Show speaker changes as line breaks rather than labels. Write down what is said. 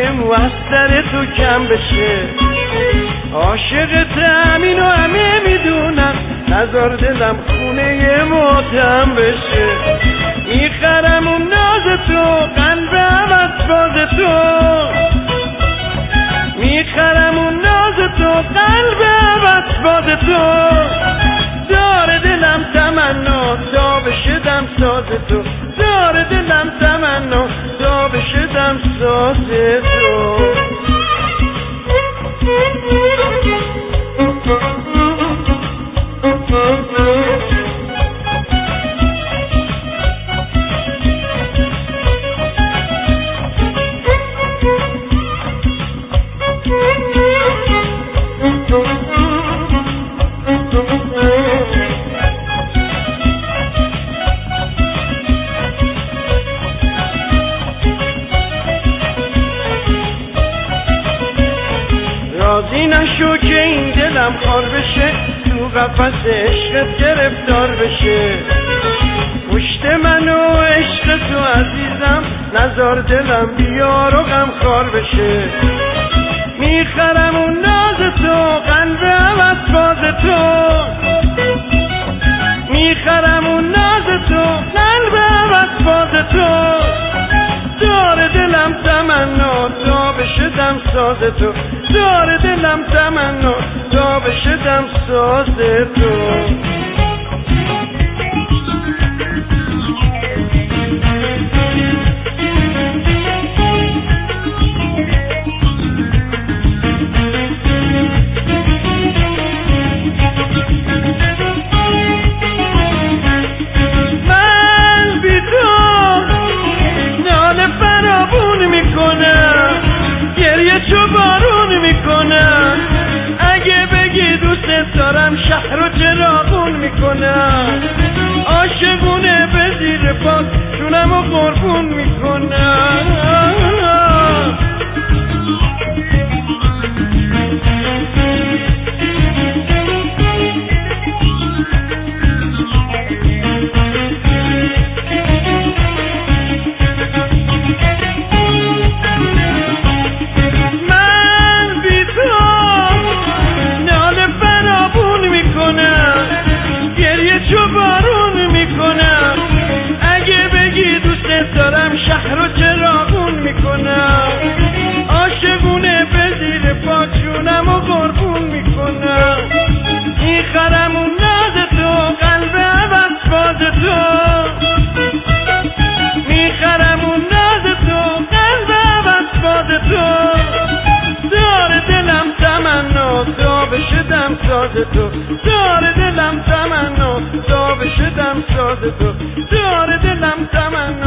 مو از سر تو کم بشه. عاشقت همین و همه میدونم، نذار دلم خونه ماتم بشه. میخرم اون ناز تو، قلبم از باز تو. میخرم اون ناز تو، قلبم از باز تو. داره دلم تمنا تا بشدم ساز تو، داره دلم تمنا تا بشدم ساز تو. راضی نشو که این دلم خار بشه، تو قفس عشقت گرفتار بشه. پشت من و عشق تو عزیزم، نذار دلم بیار و غم خار بشه. میخرم اون ناز تو، قلبم از باز تو. میخرم اون ناز تو، قلبم از باز تو. داره دلم تمنا تا بشدم ساز تو، داره دلم تمنا تا بشدم ساز تو. من بی تو ناله فرابون میکنم، گریه چو بارون میکنم. اگه بگی دوست دارم شهر رو چراغون میکنم. عاشقونه به زیر پاک جونم و قربون میکنم. دارم شهر رو چراغون میکنم. عاشقونه به زیر پا جونم و قربون میکنم. میخرم اون ناز تو، قلبم از باز تو. میخرم اون ناز تو، قلبم از باز تو. داره دلم تمنا تا بشدم ساز تو، داره دلم تمنا تا بشدم ساز تو. داره دلم تمنا